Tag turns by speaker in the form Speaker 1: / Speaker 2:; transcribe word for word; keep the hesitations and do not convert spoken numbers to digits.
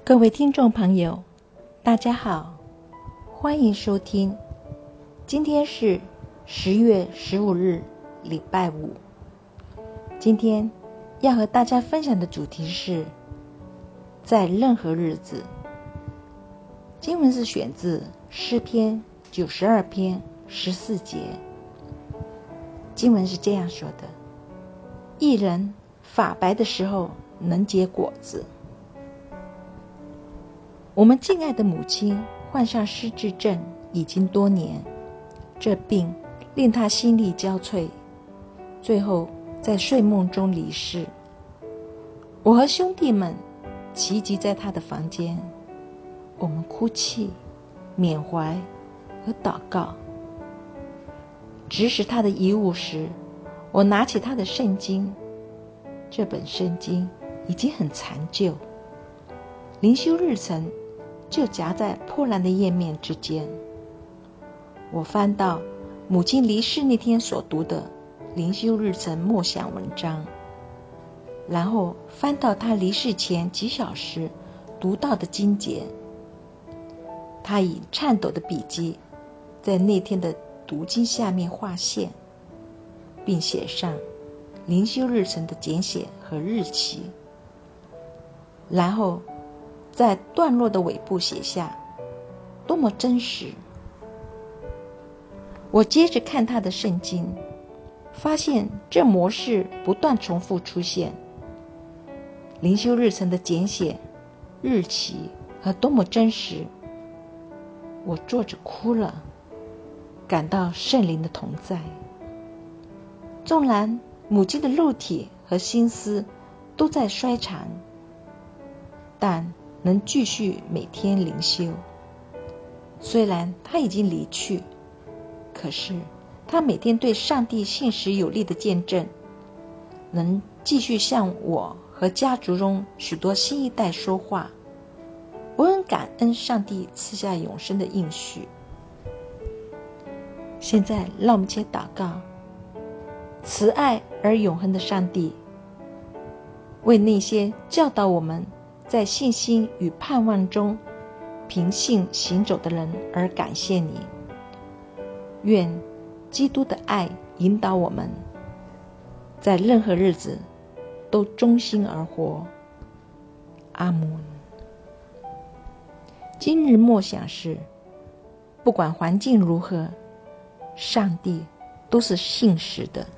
Speaker 1: 各位听众朋友，大家好，欢迎收听。今天是十月十五日，礼拜五。今天要和大家分享的主题是在任何日子。经文是选自诗篇九十二篇十四节。经文是这样说的：义人发白的时候能结果子。我们敬爱的母亲患上失智症已经多年，这病令她心力交瘁，最后在睡梦中离世。我和兄弟们齐集在她的房间，我们哭泣、缅怀和祷告。指使她的遗物时，我拿起她的圣经，这本圣经已经很残旧，灵修日程就夹在破烂的页面之间。我翻到母亲离世那天所读的灵修日程默想文章，然后翻到她离世前几小时读到的经节。她以颤抖的笔迹在那天的读经下面划线，并写上灵修日程的简写和日期，然后在段落的尾部写下多么真实。我接着看他的圣经，发现这模式不断重复出现，灵修日程的简写、日期和多么真实。我坐着哭了，感到圣灵的同在。纵然母亲的肉体和心思都在衰残，但能继续每天灵修。虽然他已经离去，可是他每天对上帝信实有力的见证，能继续向我和家族中许多新一代说话。我很感恩上帝赐下永生的应许。现在让我们一起祷告。慈爱而永恒的上帝，为那些教导我们在信心与盼望中凭信行走的人而感谢你。愿基督的爱引导我们，在任何日子都忠心而活。阿们。今日默想是，不管环境如何，上帝都是信实的。